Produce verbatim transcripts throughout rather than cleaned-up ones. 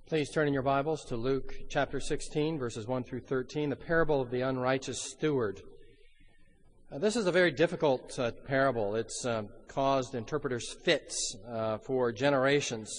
Please turn in your Bibles to Luke chapter sixteen, verses one through thirteen, the parable of the unrighteous steward. Uh, this is a very difficult uh, parable. It's uh, caused interpreters fits uh, for generations.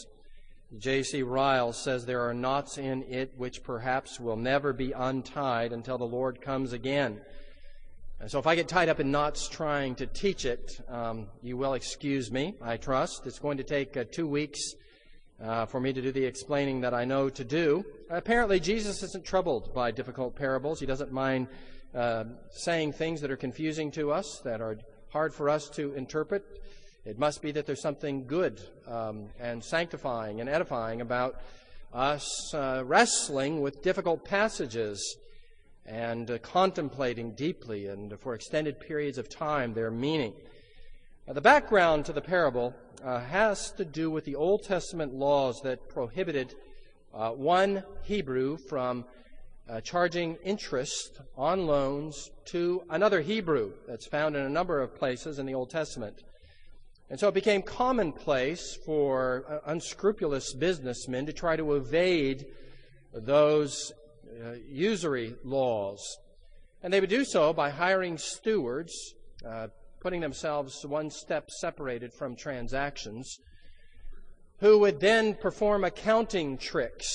J C Ryle says there are knots in it which perhaps will never be untied until the Lord comes again. And so if I get tied up in knots trying to teach it, um, you will excuse me, I trust. It's going to take uh, two weeks Uh, for me to do the explaining that I know to do. Apparently, Jesus isn't troubled by difficult parables. He doesn't mind uh, saying things that are confusing to us, that are hard for us to interpret. It must be that there's something good um, and sanctifying and edifying about us uh, wrestling with difficult passages and uh, contemplating deeply and for extended periods of time their meaning. Now, the background to the parable uh, has to do with the Old Testament laws that prohibited uh, one Hebrew from uh, charging interest on loans to another Hebrew. That's found in a number of places in the Old Testament. And so it became commonplace for uh, unscrupulous businessmen to try to evade those uh, usury laws. And they would do so by hiring stewards, uh, putting themselves one step separated from transactions, who would then perform accounting tricks.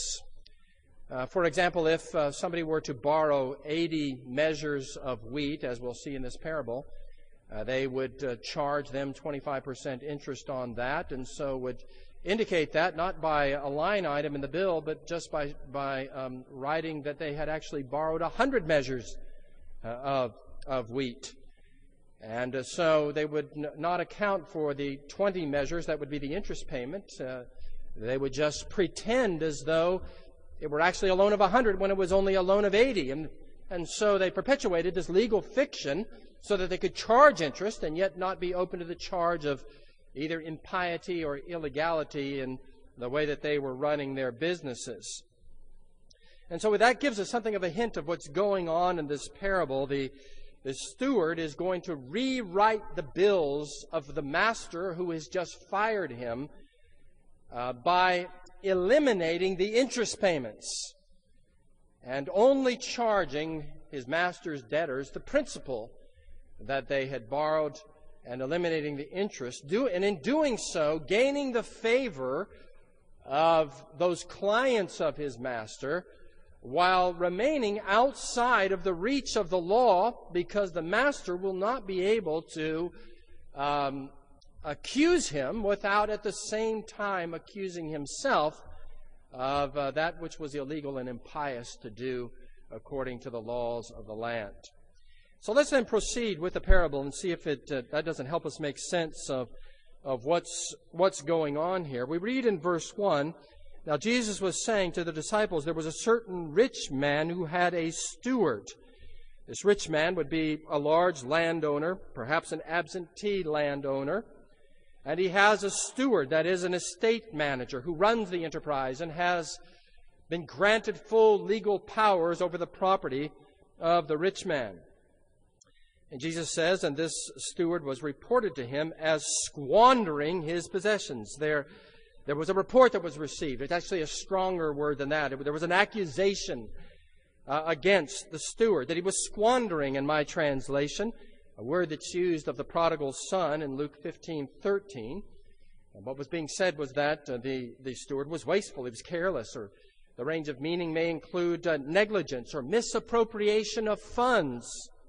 Uh, for example, if uh, somebody were to borrow eighty measures of wheat, as we'll see in this parable, uh, they would uh, charge them twenty-five percent interest on that, and so would indicate that not by a line item in the bill, but just by, by um, writing that they had actually borrowed one hundred measures uh, of, of wheat. And uh, so they would n- not account for the twenty measures that would be the interest payment. Uh, they would just pretend as though it were actually a loan of one hundred when it was only a loan of eighty. And, and so they perpetuated this legal fiction so that they could charge interest and yet not be open to the charge of either impiety or illegality in the way that they were running their businesses. And so that gives us something of a hint of what's going on in this parable. The The steward is going to rewrite the bills of the master who has just fired him uh, by eliminating the interest payments and only charging his master's debtors the principal that they had borrowed and eliminating the interest, do, and in doing so, gaining the favor of those clients of his master, while remaining outside of the reach of the law, because the master will not be able to um, accuse him without at the same time accusing himself of uh, that which was illegal and impious to do according to the laws of the land. So let's then proceed with the parable and see if it uh, that doesn't help us make sense of, of what's, what's going on here. We read in verse one, "Now Jesus was saying to the disciples, there was a certain rich man who had a steward." This rich man would be a large landowner, perhaps an absentee landowner. And he has a steward, that is an estate manager, who runs the enterprise and has been granted full legal powers over the property of the rich man. And Jesus says, and this steward was reported to him as squandering his possessions. There There was a report that was received. It's actually a stronger word than that. There was an accusation uh, against the steward that he was squandering, in my translation, a word that's used of the prodigal son in Luke fifteen thirteen. And what was being said was that uh, the, the steward was wasteful, he was careless, or the range of meaning may include uh, negligence or misappropriation of funds.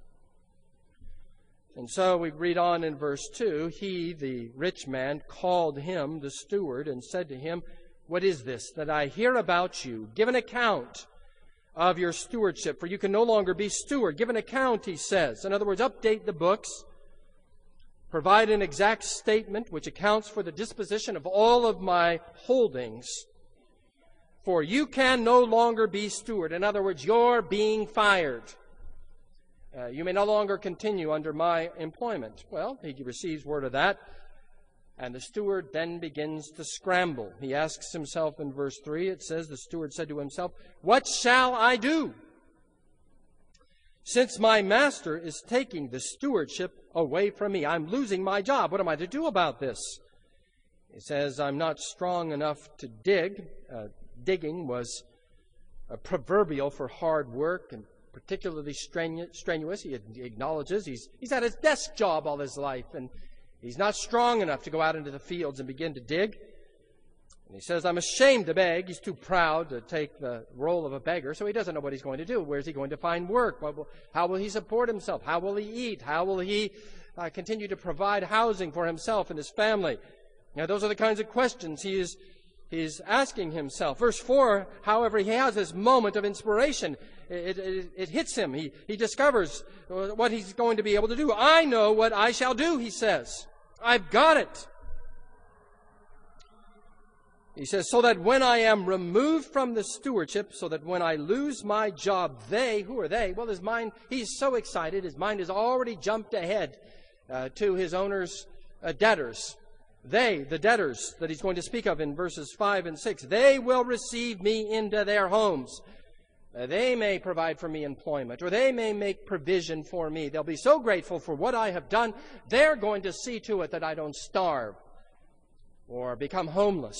And so we read on in verse two, "He, the rich man, called him, the steward, and said to him, 'What is this that I hear about you? Give an account of your stewardship, for you can no longer be steward.'" Give an account, he says. In other words, update the books. Provide an exact statement which accounts for the disposition of all of my holdings. For you can no longer be steward. In other words, you're being fired. Uh, you may no longer continue under my employment. Well, he receives word of that, and the steward then begins to scramble. He asks himself in verse three, it says, the steward said to himself, "What shall I do? Since my master is taking the stewardship away from me, I'm losing my job. What am I to do about this?" He says, "I'm not strong enough to dig." Uh, digging was uh, proverbial for hard work and particularly strenu- strenuous. He acknowledges he's, he's had his desk job all his life, and he's not strong enough to go out into the fields and begin to dig. And he says, I'm ashamed to beg. He's too proud to take the role of a beggar, so he doesn't know what he's going to do. Where's he going to find work? What will, how will he support himself? How will he eat? How will he uh, continue to provide housing for himself and his family? Now, those are the kinds of questions he is he's asking himself. Verse four, however, he has this moment of inspiration. It, it, it hits him. He, he discovers what he's going to be able to do. I know what I shall do, he says. I've got it. He says, so that when I am removed from the stewardship, so that when I lose my job, they, who are they? Well, his mind, he's so excited, his mind has already jumped ahead uh, to his owner's uh, debtors. They, the debtors that he's going to speak of in verses five and six, they will receive me into their homes. Uh, they may provide for me employment, or they may make provision for me. They'll be so grateful for what I have done, they're going to see to it that I don't starve or become homeless.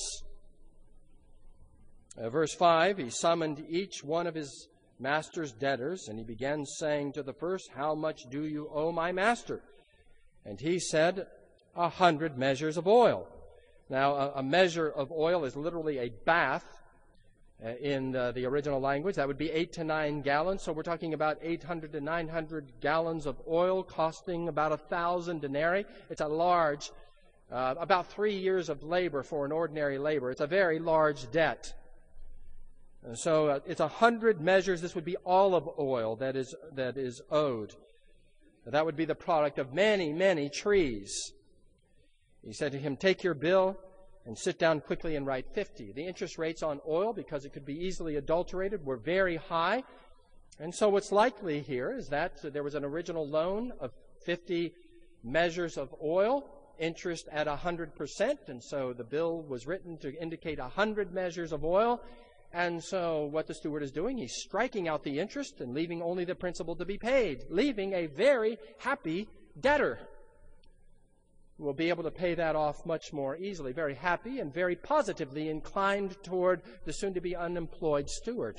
Uh, verse five, he summoned each one of his master's debtors, and he began saying to the first, how much do you owe my master? And he said, a hundred measures of oil. Now, a, a measure of oil is literally a bath uh, in uh, the original language. That would be eight to nine gallons. So we're talking about eight hundred to nine hundred gallons of oil costing about a thousand denarii. It's a large, uh, about three years of labor for an ordinary labor. It's a very large debt. And so uh, it's a hundred measures. This would be olive oil that is that is owed. That would be the product of many, many trees. He said to him, take your bill and sit down quickly and write fifty. The interest rates on oil, because it could be easily adulterated, were very high. And so what's likely here is that there was an original loan of fifty measures of oil, interest at one hundred percent. And so the bill was written to indicate one hundred measures of oil. And so what the steward is doing, he's striking out the interest and leaving only the principal to be paid, leaving a very happy debtor who will be able to pay that off much more easily, very happy and very positively inclined toward the soon-to-be unemployed steward.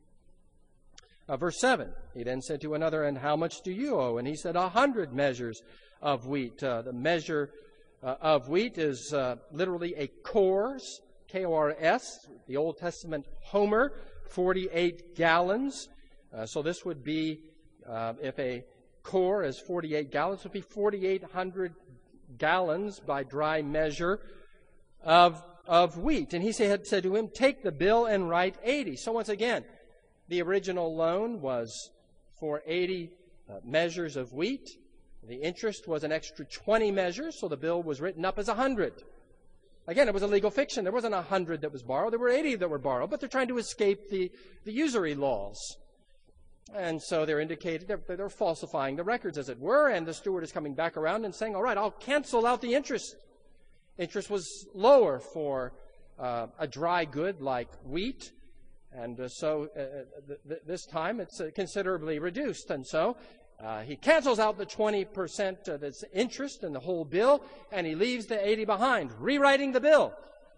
Uh, verse seven, he then said to another, and how much do you owe? And he said, a hundred measures of wheat. Uh, the measure uh, of wheat is uh, literally a kors, K O R S, the Old Testament homer, forty-eight gallons. Uh, so this would be, uh, if a kor is forty-eight gallons, it would be forty-eight hundred gallons by dry measure of, of wheat. And he said, said to him, take the bill and write eighty. So once again, the original loan was for eighty uh, measures of wheat. The interest was an extra twenty measures, so the bill was written up as one hundred. Again, it was a legal fiction. There wasn't one hundred that was borrowed. There were eighty that were borrowed, but they're trying to escape the, the usury laws. And so they're indicating, they're, they're falsifying the records, as it were, and the steward is coming back around and saying, all right, I'll cancel out the interest. Interest was lower for uh, a dry good like wheat, and uh, so uh, th- th- this time it's uh, considerably reduced. And so uh, he cancels out the twenty percent uh, that's interest in the whole bill, and he leaves the eighty behind, rewriting the bill,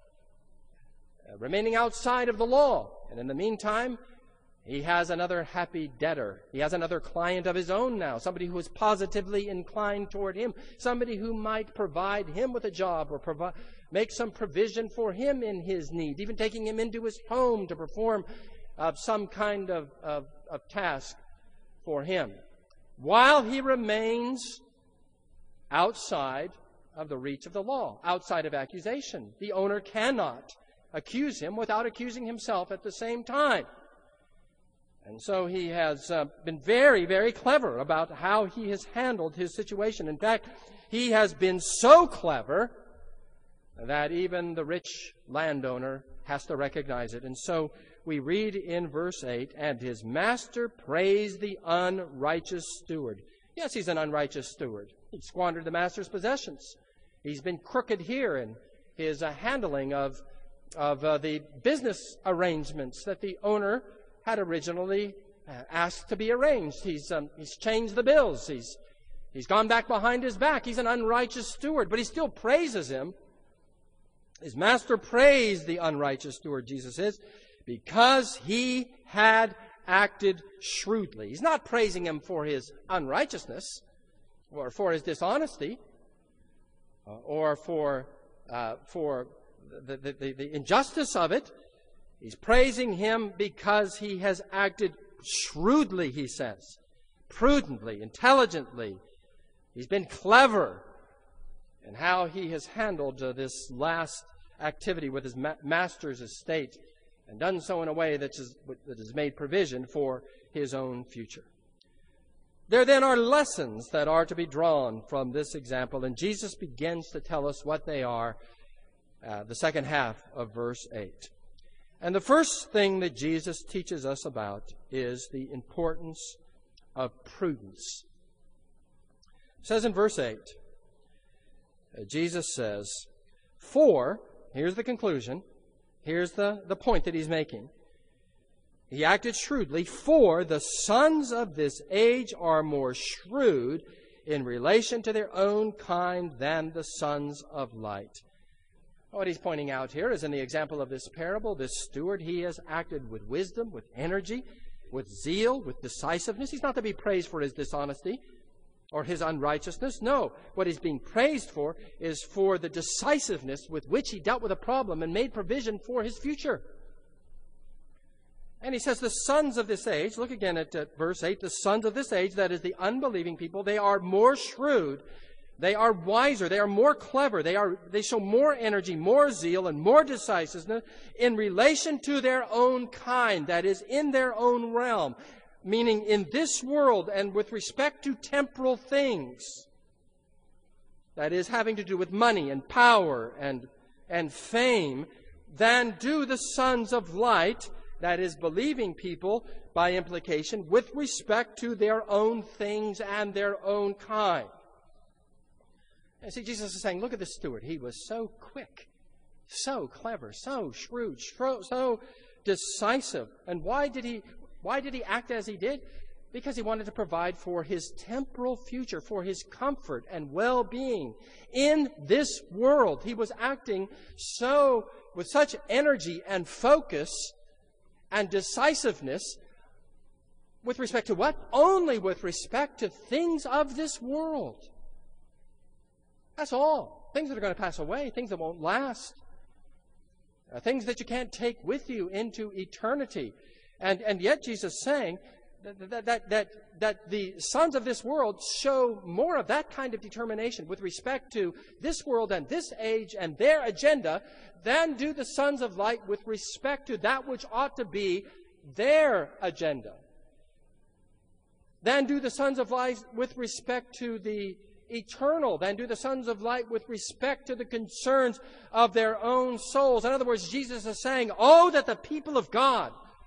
uh, remaining outside of the law. And in the meantime, he has another happy debtor. He has another client of his own now, somebody who is positively inclined toward him, somebody who might provide him with a job or provi- make some provision for him in his need, even taking him into his home to perform uh, some kind of, of, of task for him, while he remains outside of the reach of the law, outside of accusation. The owner cannot accuse him without accusing himself at the same time. And so he has uh, been very, very clever about how he has handled his situation. In fact, he has been so clever that even the rich landowner has to recognize it. And so we read in verse eight, and his master praised the unrighteous steward. Yes, he's an unrighteous steward. He squandered the master's possessions. He's been crooked here in his uh, handling of, of uh, the business arrangements that the owner had originally uh, asked to be arranged. He's um, he's changed the bills. He's he's gone back behind his back. He's an unrighteous steward, but he still praises him. His master praised the unrighteous steward, Jesus is, because he had acted shrewdly. He's not praising him for his unrighteousness or for his dishonesty uh, or for, uh, for the, the, the, the injustice of it. He's praising him because he has acted shrewdly, he says, prudently, intelligently. He's been clever in how he has handled uh, this last activity with his ma- master's estate, and done so in a way that, is, that has made provision for his own future. There then are lessons that are to be drawn from this example, and Jesus begins to tell us what they are, uh, the second half of verse eight. And the first thing that Jesus teaches us about is the importance of prudence. It says in verse eight, uh, Jesus says, "For," here's the conclusion, here's the, the point that he's making. He acted shrewdly, "for the sons of this age are more shrewd in relation to their own kind than the sons of light." What he's pointing out here is in the example of this parable, this steward, he has acted with wisdom, with energy, with zeal, with decisiveness. He's not to be praised for his dishonesty or his unrighteousness. No, what he's being praised for is for the decisiveness with which he dealt with a problem and made provision for his future. And he says the sons of this age, look again at, at verse eight, the sons of this age, that is the unbelieving people, they are more shrewd, they are wiser, they are more clever, they are they show more energy, more zeal, and more decisiveness in relation to their own kind, that is, in their own realm, meaning in this world and with respect to temporal things, that is, having to do with money and power and, and fame, than do the sons of light, that is, believing people, by implication, with respect to their own things and their own kind. And see, Jesus is saying, look at this steward. He was so quick, so clever, so shrewd, so decisive. And why did he, why did he act as he did? Because he wanted to provide for his temporal future, for his comfort and well-being in this world. He was acting so, with such energy and focus and decisiveness, with respect to what? Only with respect to things of this world. That's all. Things that are going to pass away, things that won't last, uh, things that you can't take with you into eternity. And and yet Jesus is saying that, that, that, that, that the sons of this world show more of that kind of determination with respect to this world and this age and their agenda than do the sons of light with respect to that which ought to be their agenda. Than do the sons of light with respect to the eternal, than do the sons of light with respect to the concerns of their own souls. In other words, Jesus is saying, oh, that the people of God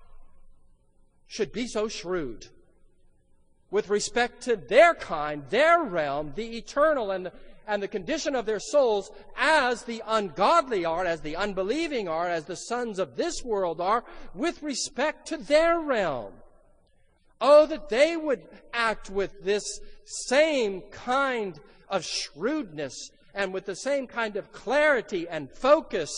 should be so shrewd with respect to their kind, their realm, the eternal, and the, and the condition of their souls, as the ungodly are, as the unbelieving are, as the sons of this world are, with respect to their realm. Oh, that they would act with this same kind of shrewdness and with the same kind of clarity and focus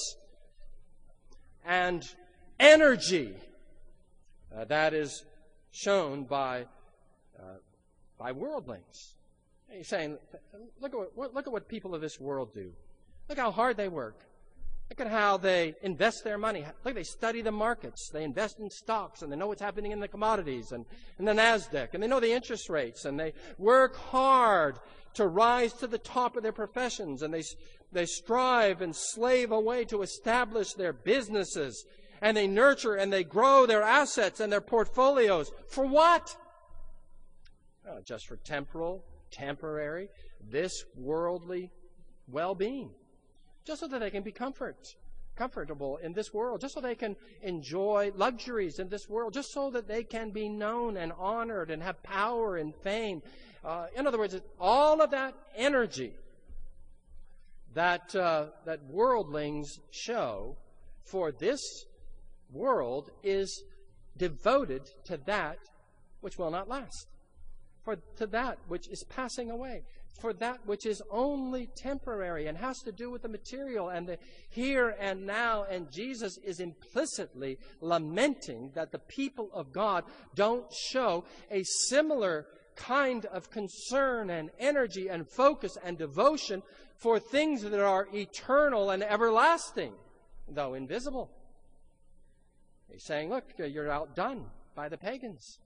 and energy uh, that is shown by uh, by worldlings. He's saying, look at what look at what people of this world do. Look how hard they work. Look at how they invest their money. Look, they study the markets. They invest in stocks, and they know what's happening in the commodities and in the NASDAQ, and they know the interest rates, and they work hard to rise to the top of their professions, and they, they strive and slave away to establish their businesses, and they nurture and they grow their assets and their portfolios. For what? Oh, just for temporal, temporary, this worldly well-being. Just so that they can be comfort, comfortable in this world, just so they can enjoy luxuries in this world, just so that they can be known and honored and have power and fame. Uh, in other words, all of that energy that uh, that worldlings show for this world is devoted to that which will not last, for to that which is passing away. for that which is only temporary and has to do with the material and the here and now. And Jesus is implicitly lamenting that the people of God don't show a similar kind of concern and energy and focus and devotion for things that are eternal and everlasting, though invisible. He's saying, look, you're outdone by the pagans.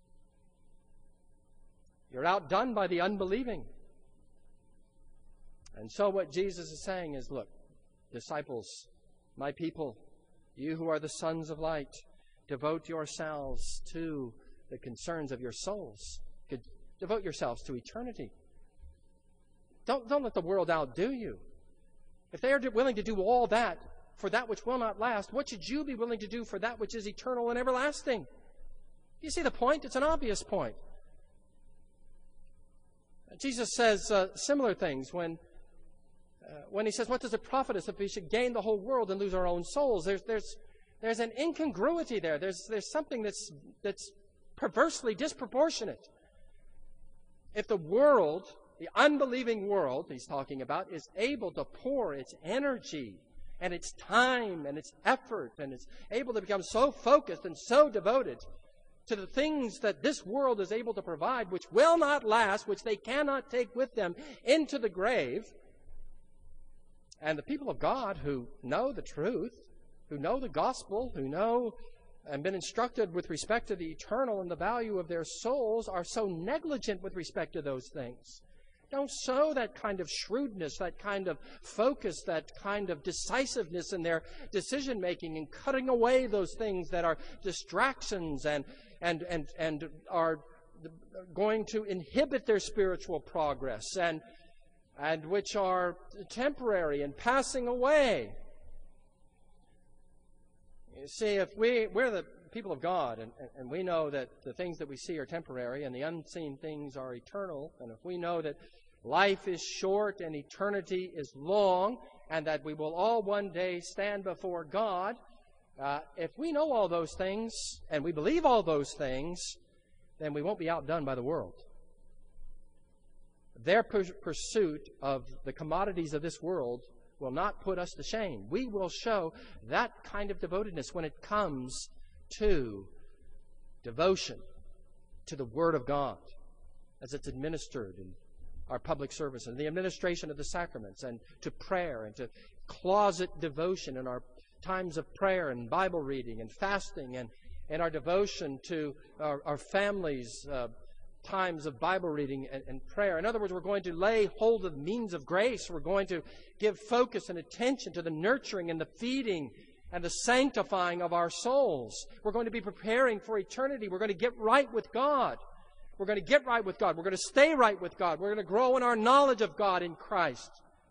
You're outdone by the unbelieving. And so what Jesus is saying is, look, disciples, my people, you who are the sons of light, devote yourselves to the concerns of your souls. Devote yourselves to eternity. Don't, don't let the world outdo you. If they are willing to do all that for that which will not last, what should you be willing to do for that which is eternal and everlasting? You see the point? It's an obvious point. Jesus says uh, similar things when uh, when he says, what does it profit us if we should gain the whole world and lose our own souls? There's there's there's an incongruity there. There's there's something that's that's perversely disproportionate. If the world, the unbelieving world he's talking about, is able to pour its energy and its time and its effort and it's able to become so focused and so devoted to the things that this world is able to provide, which will not last, which they cannot take with them into the grave, and the people of God who know the truth, who know the gospel, who know and been instructed with respect to the eternal and the value of their souls, are so negligent with respect to those things. Don't show that kind of shrewdness, that kind of focus, that kind of decisiveness in their decision-making and cutting away those things that are distractions and, and, and, and are going to inhibit their spiritual progress and, and which are temporary and passing away. You see, if we, we're the people of God, and, and we know that the things that we see are temporary and the unseen things are eternal, and if we know that life is short and eternity is long, and that we will all one day stand before God, uh, if we know all those things, and we believe all those things, then we won't be outdone by the world. Their pur- pursuit of the commodities of this world will not put us to shame. We will show that kind of devotedness when it comes to devotion to the Word of God as it's administered in our public service and the administration of the sacraments, and to prayer and to closet devotion in our times of prayer and Bible reading and fasting, and, and our devotion to our, our families' uh, times of Bible reading and, and prayer. In other words, we're going to lay hold of means of grace. We're going to give focus and attention to the nurturing and the feeding and the sanctifying of our souls. We're going to be preparing for eternity. We're going to get right with God. We're going to get right with God. We're going to stay right with God. We're going to grow in our knowledge of God in Christ.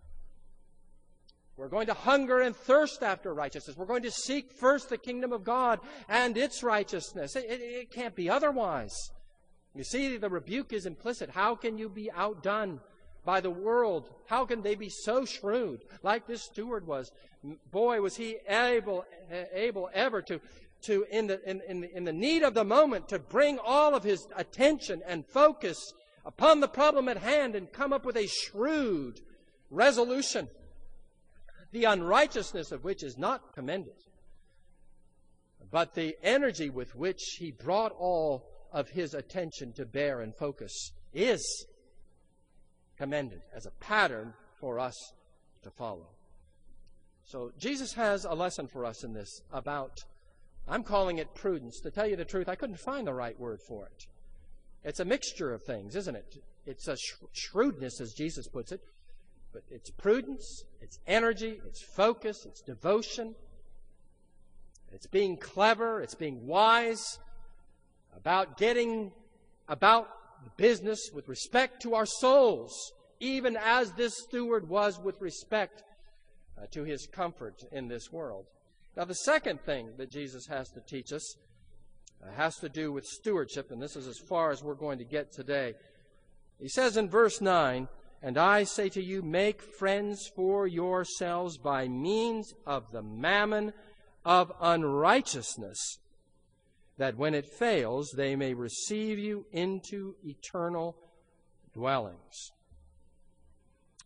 We're going to hunger and thirst after righteousness. We're going to seek first the kingdom of God and its righteousness. It, it, it can't be otherwise. You see, the rebuke is implicit. How can you be outdone by the world? How can they be so shrewd, like this steward was? Boy, was he able, able ever to, to in, the, in, in, in the need of the moment, to bring all of his attention and focus upon the problem at hand and come up with a shrewd resolution, the unrighteousness of which is not commended, but the energy with which he brought all of his attention to bear and focus is commended as a pattern for us to follow. So Jesus has a lesson for us in this about, I'm calling it prudence. To tell you the truth, I couldn't find the right word for it. It's a mixture of things, isn't it? It's a sh- shrewdness, as Jesus puts it, but it's prudence, it's energy, it's focus, it's devotion, it's being clever, it's being wise, about getting about the business with respect to our souls, even as this steward was with respect uh, to his comfort in this world. Now, the second thing that Jesus has to teach us uh, has to do with stewardship, and this is as far as we're going to get today. He says in verse nine, "And I say to you, make friends for yourselves by means of the mammon of unrighteousness, that when it fails, they may receive you into eternal dwellings."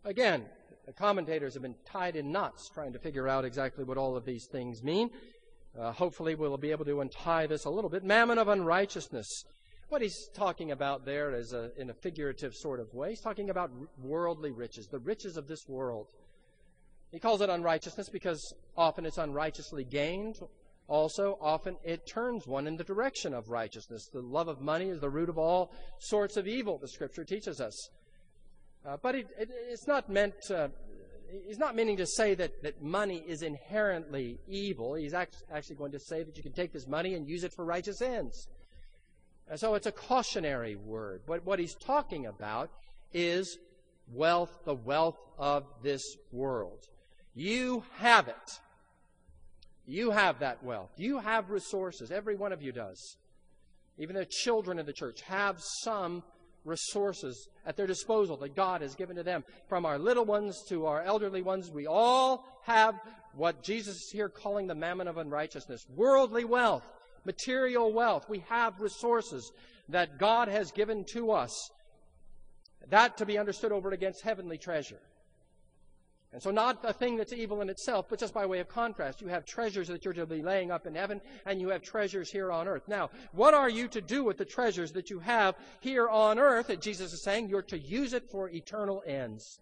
Again, the commentators have been tied in knots trying to figure out exactly what all of these things mean. Uh, hopefully we'll be able to untie this a little bit. Mammon of unrighteousness. What he's talking about there is a, in a figurative sort of way. He's talking about worldly riches, the riches of this world. He calls it unrighteousness because often it's unrighteously gained. Also, often it turns one in the direction of righteousness. The love of money is the root of all sorts of evil, the Scripture teaches us. Uh, but it, it, it's not meant, uh, he's not meaning to say that, that money is inherently evil. He's act, actually going to say that you can take this money and use it for righteous ends. And so it's a cautionary word. But what he's talking about is wealth, the wealth of this world. You have it. You have that wealth. You have resources. Every one of you does. Even the children of the church have some resources at their disposal that God has given to them. From our little ones to our elderly ones, we all have what Jesus is here calling the mammon of unrighteousness. Worldly wealth, material wealth. We have resources that God has given to us. That to be understood over and against heavenly treasure. And so not a thing that's evil in itself, but just by way of contrast. You have treasures that you're to be laying up in heaven, and you have treasures here on earth. Now, what are you to do with the treasures that you have here on earth? And Jesus is saying you're to use it for eternal ends.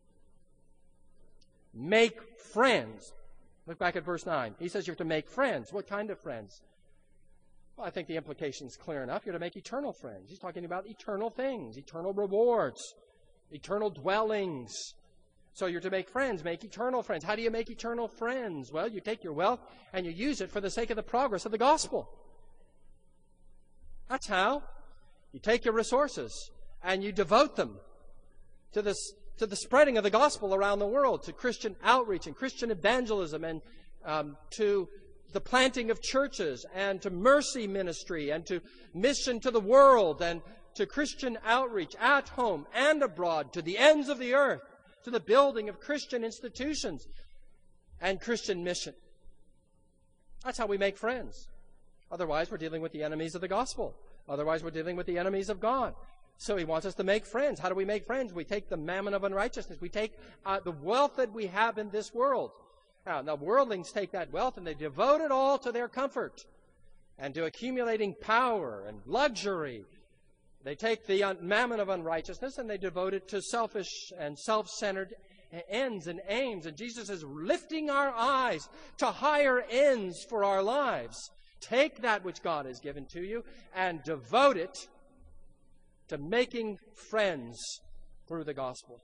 Make friends. Look back at verse nine. He says you're to make friends. What kind of friends? Well, I think the implication is clear enough. You're to make eternal friends. He's talking about eternal things, eternal rewards, eternal dwellings. So you're to make friends, make eternal friends. How do you make eternal friends? Well, you take your wealth and you use it for the sake of the progress of the gospel. That's how. You take your resources and you devote them to this, to the spreading of the gospel around the world, to Christian outreach and Christian evangelism, and um, to the planting of churches, and to mercy ministry, and to mission to the world, and to Christian outreach at home and abroad, to the ends of the earth, to the building of Christian institutions and Christian mission. That's how we make friends. Otherwise, we're dealing with the enemies of the gospel. Otherwise, we're dealing with the enemies of God. So he wants us to make friends. How do we make friends? We take the mammon of unrighteousness. We take uh, the wealth that we have in this world. Now, the worldlings take that wealth and they devote it all to their comfort and to accumulating power and luxury. They take the mammon of unrighteousness and they devote it to selfish and self-centered ends and aims. And Jesus is lifting our eyes to higher ends for our lives. Take that which God has given to you and devote it to making friends through the gospel.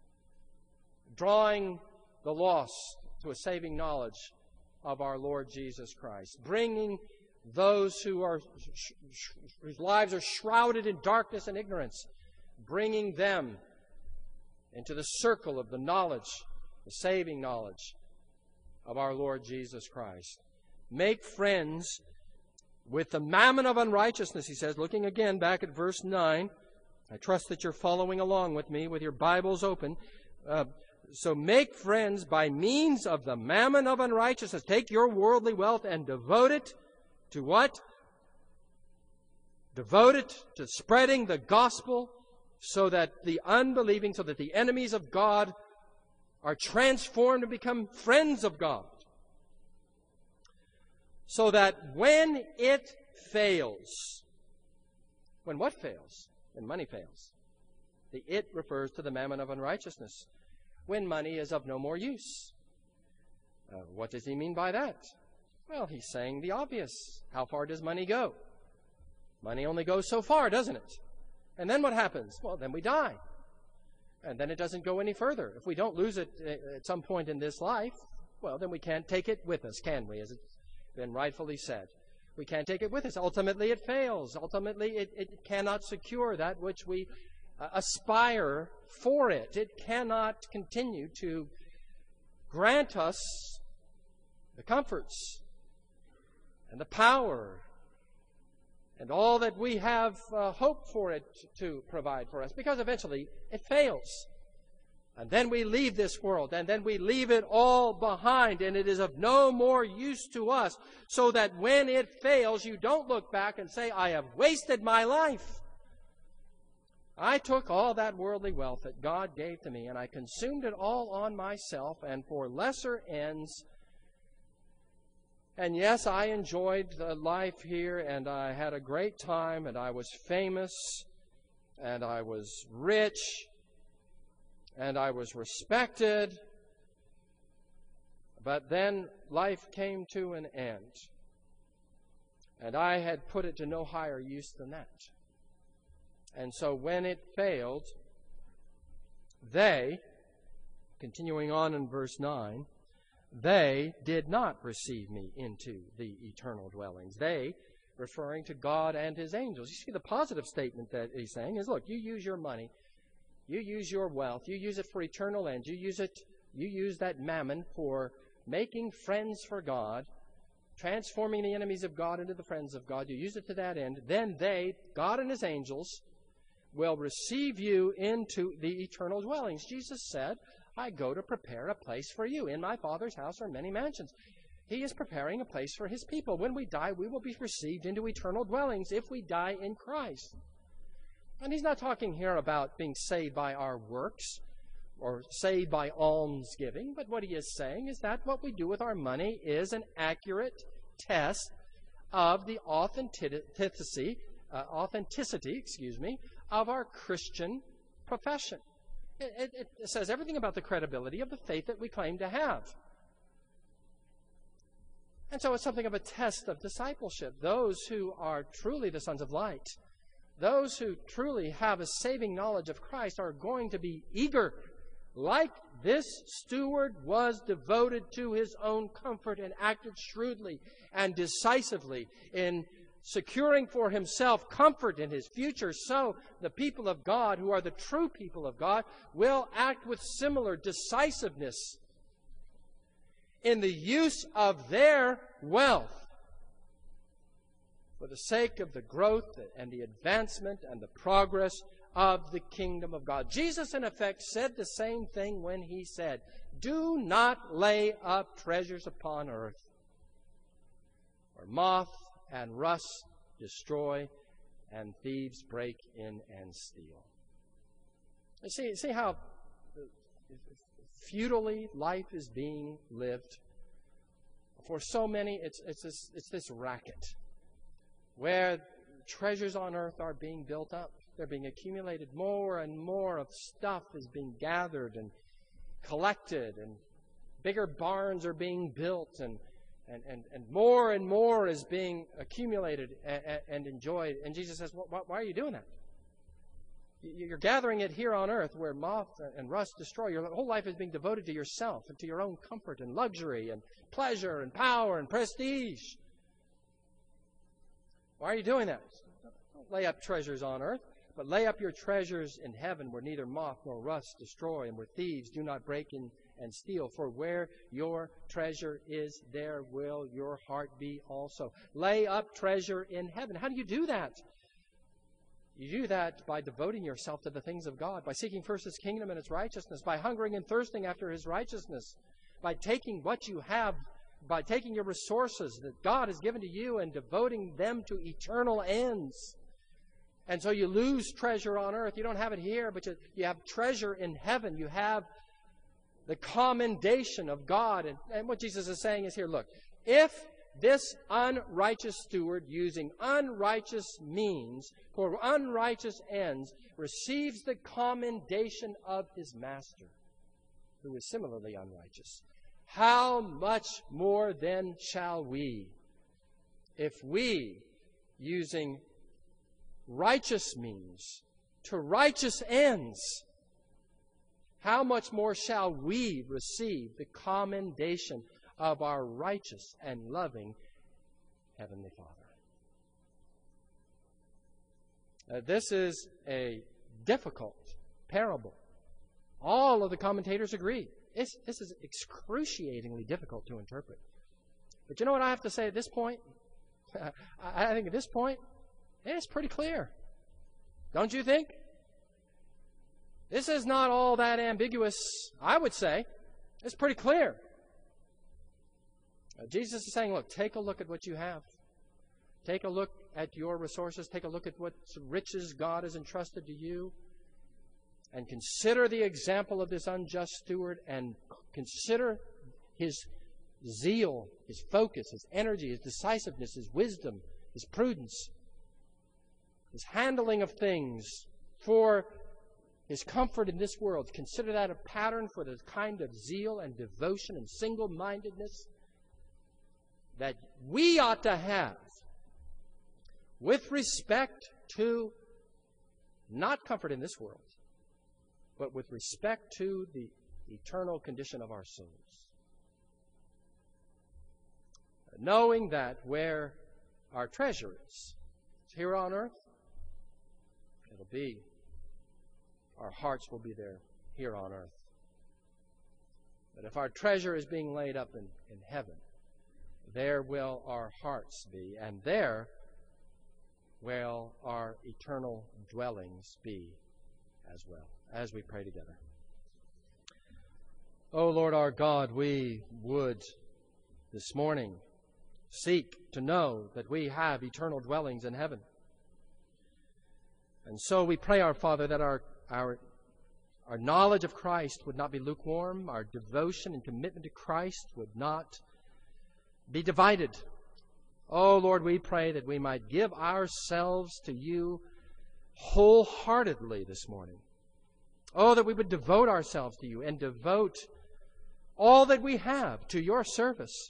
Drawing the lost to a saving knowledge of our Lord Jesus Christ. Bringing those who are whose lives are shrouded in darkness and ignorance, bringing them into the circle of the knowledge, the saving knowledge of our Lord Jesus Christ. Make friends with the mammon of unrighteousness, he says, looking again back at verse nine. I trust that you're following along with me with your Bibles open. Uh, so make friends by means of the mammon of unrighteousness. Take your worldly wealth and devote it to what? Devote it to spreading the gospel so that the unbelieving, so that the enemies of God are transformed and become friends of God. So that when it fails, when what fails? When money fails. The it refers to the mammon of unrighteousness. When money is of no more use. Uh, what does he mean by that? Well, he's saying the obvious. How far does money go? Money only goes so far, doesn't it? And then what happens? Well, then we die. And then it doesn't go any further. If we don't lose it at some point in this life, well, then we can't take it with us, can we? As it's been rightfully said. We can't take it with us. Ultimately, it fails. Ultimately, it, it cannot secure that which we uh, aspire for it. It cannot continue to grant us the comforts and the power and all that we have uh, hoped for it to provide for us, because eventually it fails. And then we leave this world, and then we leave it all behind, and it is of no more use to us, so that when it fails, you don't look back and say, I have wasted my life. I took all that worldly wealth that God gave to me, and I consumed it all on myself and for lesser ends. And yes, I enjoyed the life here, and I had a great time, and I was famous, and I was rich, and I was respected. But then life came to an end, and I had put it to no higher use than that. And so when it failed, they, continuing on in verse nine, they did not receive me into the eternal dwellings. They, referring to God and His angels. You see, the positive statement that he's saying is, look, you use your money, you use your wealth, you use it for eternal ends, you use it, you use that mammon for making friends for God, transforming the enemies of God into the friends of God. You use it to that end. Then they, God and His angels, will receive you into the eternal dwellings. Jesus said, I go to prepare a place for you. In my Father's house are many mansions. He is preparing a place for His people. When we die, we will be received into eternal dwellings if we die in Christ. And He's not talking here about being saved by our works or saved by almsgiving, but what He is saying is that what we do with our money is an accurate test of the authenticity, uh, authenticity, excuse me, of our Christian profession. It, it, it says everything about the credibility of the faith that we claim to have. And so it's something of a test of discipleship. Those who are truly the sons of light, those who truly have a saving knowledge of Christ are going to be eager, like this steward was devoted to his own comfort and acted shrewdly and decisively in securing for himself comfort in his future. So the people of God, who are the true people of God, will act with similar decisiveness in the use of their wealth for the sake of the growth and the advancement and the progress of the kingdom of God. Jesus, in effect, said the same thing when He said, do not lay up treasures upon earth, where moth and rust destroy, and thieves break in and steal. You see, see how futilely life is being lived? For so many, it's, it's, this, it's this racket where treasures on earth are being built up. They're being accumulated. More and more of stuff is being gathered and collected, and bigger barns are being built, and And, and, and more and more is being accumulated and, and enjoyed. And Jesus says, why, why are you doing that? You're gathering it here on earth where moth and rust destroy. Your whole life is being devoted to yourself and to your own comfort and luxury and pleasure and power and prestige. Why are you doing that? Don't lay up treasures on earth, but lay up your treasures in heaven where neither moth nor rust destroy and where thieves do not break in and steal. For where your treasure is, there will your heart be also. Lay up treasure in heaven. How do you do that? You do that by devoting yourself to the things of God, by seeking first His kingdom and His righteousness, by hungering and thirsting after His righteousness, by taking what you have, by taking your resources that God has given to you and devoting them to eternal ends. And so you lose treasure on earth. You don't have it here, but you, you have treasure in heaven. You have the commendation of God. And, and what Jesus is saying is here, look, if this unrighteous steward, using unrighteous means for unrighteous ends, receives the commendation of his master, who is similarly unrighteous, how much more then shall we, if we, using righteous means to righteous ends, how much more shall we receive the commendation of our righteous and loving Heavenly Father? Uh, this is a difficult parable. All of the commentators agree. It's, this is excruciatingly difficult to interpret. But you know what I have to say at this point? I, I think at this point, it's pretty clear. Don't you think? This is not all that ambiguous, I would say. It's pretty clear. Uh, Jesus is saying, look, take a look at what you have. Take a look at your resources. Take a look at what riches God has entrusted to you. And consider the example of this unjust steward, and consider his zeal, his focus, his energy, his decisiveness, his wisdom, his prudence, his handling of things for his comfort in this world. Consider that a pattern for the kind of zeal and devotion and single-mindedness that we ought to have with respect to not comfort in this world, but with respect to the eternal condition of our souls. Knowing that where our treasure is, here on earth, it'll be, our hearts will be there here on earth. But if our treasure is being laid up in, in heaven, there will our hearts be, and there will our eternal dwellings be as well, as we pray together. O Lord our God, we would this morning seek to know that we have eternal dwellings in heaven. And so we pray, our Father, that our, our, our knowledge of Christ would not be lukewarm, our devotion and commitment to Christ would not be divided. Oh Lord, we pray that we might give ourselves to you wholeheartedly this morning. Oh, that we would devote ourselves to you and devote all that we have to your service.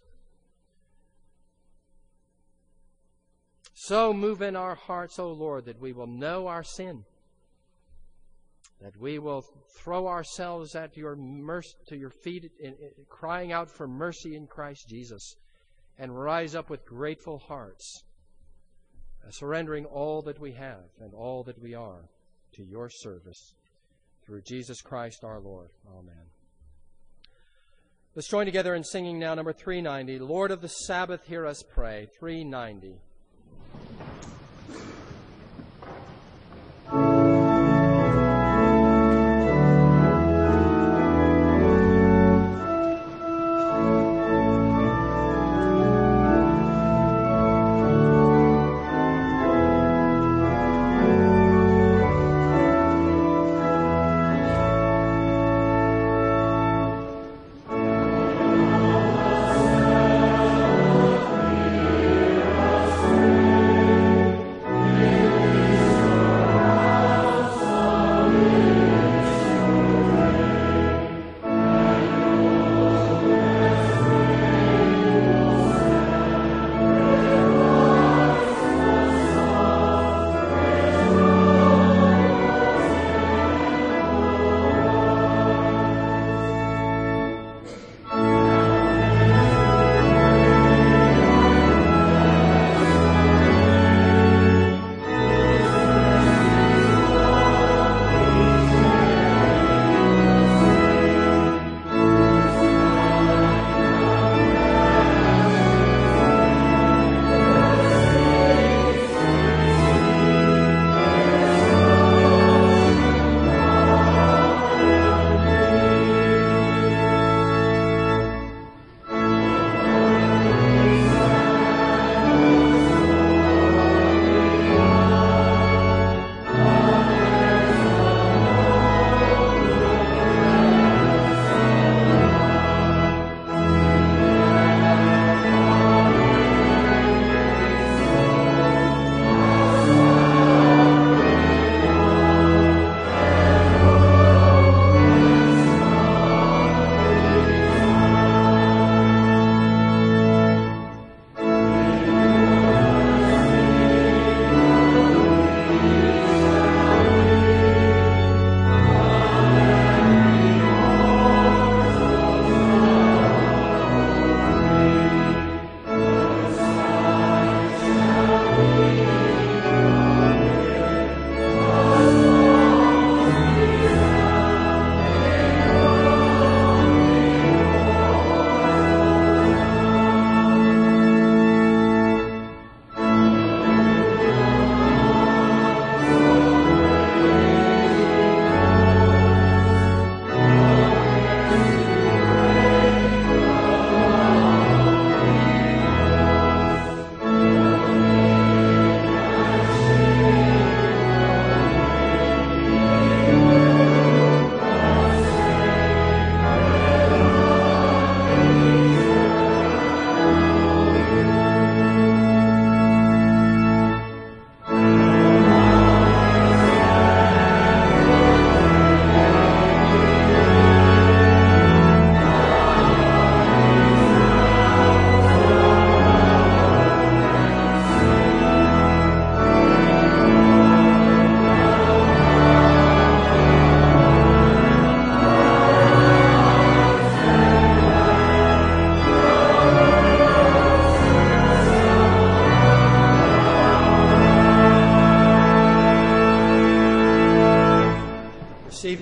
So move in our hearts, O Lord, that we will know our sin, that we will throw ourselves at your mercy, to your feet, in, in, crying out for mercy in Christ Jesus, and rise up with grateful hearts, uh, surrendering all that we have and all that we are to your service, through Jesus Christ our Lord. Amen. Let's join together in singing now number three ninety, Lord of the Sabbath, hear us pray, three ninety. Us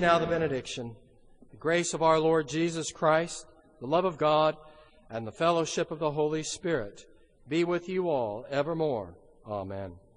now the benediction. The grace of our Lord Jesus Christ, the love of God, and the fellowship of the Holy Spirit be with you all evermore. Amen.